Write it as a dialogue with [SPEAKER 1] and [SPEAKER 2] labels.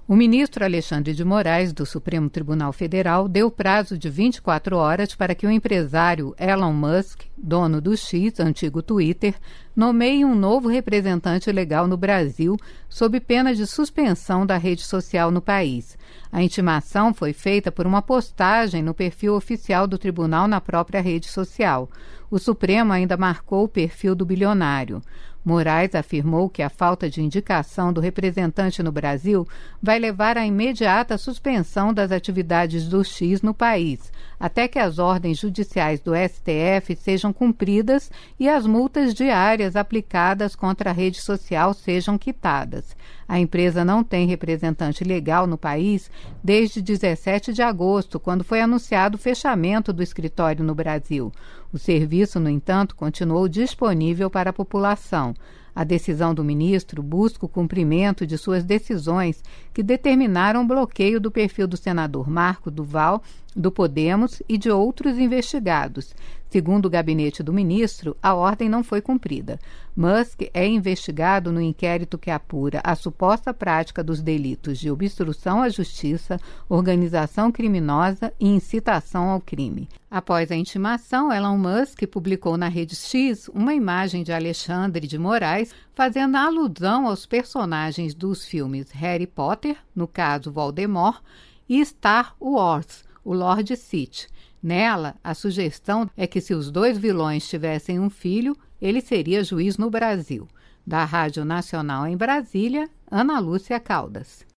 [SPEAKER 1] O ministro Alexandre de Moraes, do Supremo Tribunal Federal, deu prazo de 24 horas para que o empresário Elon Musk, dono do X, antigo Twitter, nomeie um novo representante legal no Brasil, sob pena de suspensão da rede social no país. A intimação foi feita por uma postagem no perfil oficial do tribunal na própria rede social. O Supremo ainda marcou o perfil do bilionário. Moraes afirmou que a falta de indicação do representante no Brasil vai levar à imediata suspensão das atividades do X no país, até que as ordens judiciais do STF sejam cumpridas e as multas diárias aplicadas contra a rede social sejam quitadas. A empresa não tem representante legal no país desde 17 de agosto, quando foi anunciado o fechamento do escritório no Brasil. O serviço, no entanto, continuou disponível para a população. A decisão do ministro busca o cumprimento de suas decisões que determinaram o bloqueio do perfil do senador Marco Duval, do Podemos e de outros investigados. Segundo o gabinete do ministro, a ordem não foi cumprida. Musk é investigado no inquérito que apura a suposta prática dos delitos de obstrução à justiça, organização criminosa e incitação ao crime. Após a intimação, Elon Musk publicou na rede X uma imagem de Alexandre de Moraes fazendo alusão aos personagens dos filmes Harry Potter, no caso Voldemort, e Star Wars, o Lord Sith. Nela, a sugestão é que se os dois vilões tivessem um filho, ele seria juiz no Brasil. Da Rádio Nacional em Brasília, Ana Lúcia Caldas.